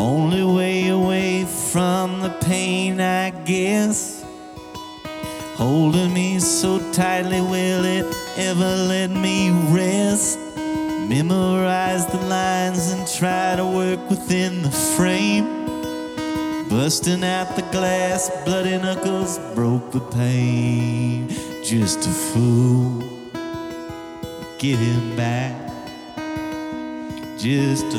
Only way away from the pain, I guess. Holding me so tightly, will it ever let me rest? Memorize the lines and try to work within the frame. Busting out the glass, bloody knuckles broke the pain. Just a fool, give him back. Just a